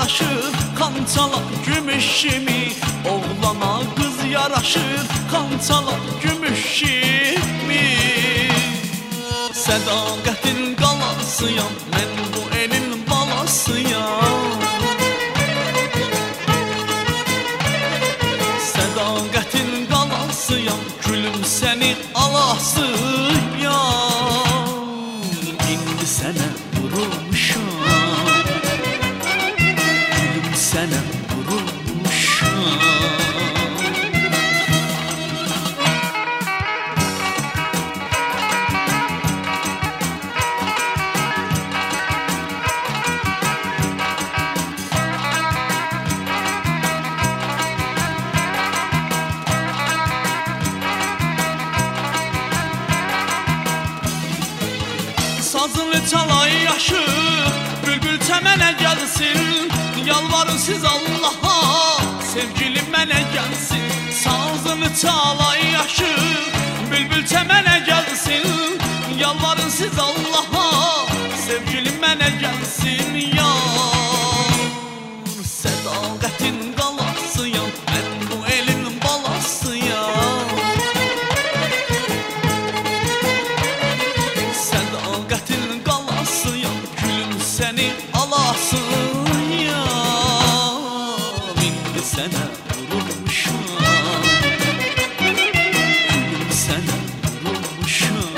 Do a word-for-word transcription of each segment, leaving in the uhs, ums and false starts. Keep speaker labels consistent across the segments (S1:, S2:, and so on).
S1: yaraşır, kançalar gümüş kimi. Oğlana kız yaraşır, kançalar gümüş kimi. Sədaqətin qalasıyam, mən bu elin balasıyam. Sədaqətin qalasıyam, gülüm səni alasıyam. İndi sənə vurulmuşam, gülüm sənə vurulmuşam. Sazını çalay yaşır, bülbül çəmənə gəlsin. Yalvarın siz Allaha, sevgilim mənə gəlsin. Sazını çalay yaşır, bülbül çəmənə gəlsin. Yalvarın siz Allaha, sevgilim mənə gəlsin. Yar, sədaqətin qalasıyam, mən bu elin balasıyam. Sədaqətin qalasıyam, gülüm səni alasıyam. İndi sənə vurulmuşam, gülüm sənə vurulmuşam.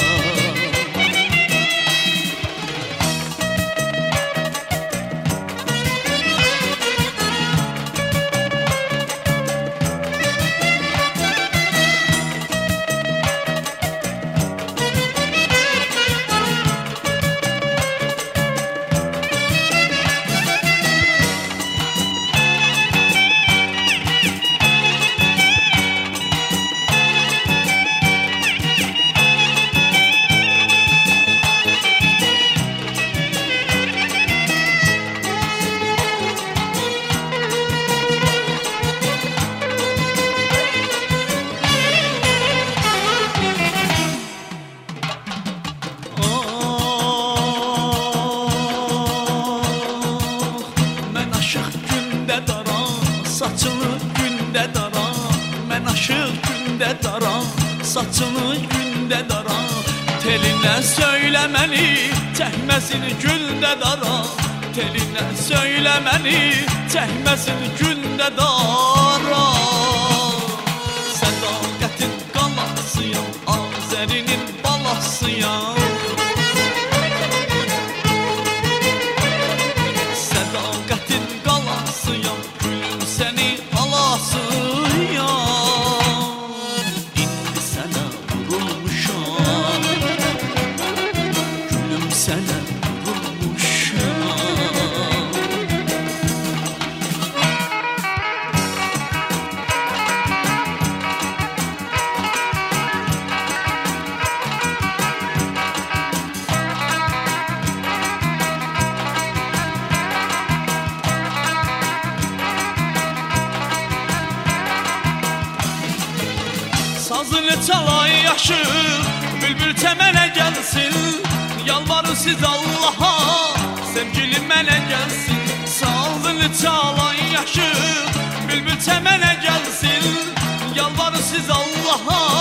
S1: Saçını gündə dara, mən aşıq gündə dara. Saçını gündə dara, telinə söylə məni, çəkməsin gündə dara. Telinə söylə məni, çəkməsin gündə dara. Sədaqətin qalasıyam, Azərinin balasıyam. Sədaqətin qalasıyam, gülüm səni alasıyam. İndi sənə vurulmuşam, gülüm sənə vurulmuşam. Sazını çalay yaşır, bülbül çəmənə gəlsin. Yalvarın siz Allaha, sevgilim mənə gəlsin. Sazını çalay yaşır, bülbül çəmənə gəlsin. Yalvarın siz Allaha,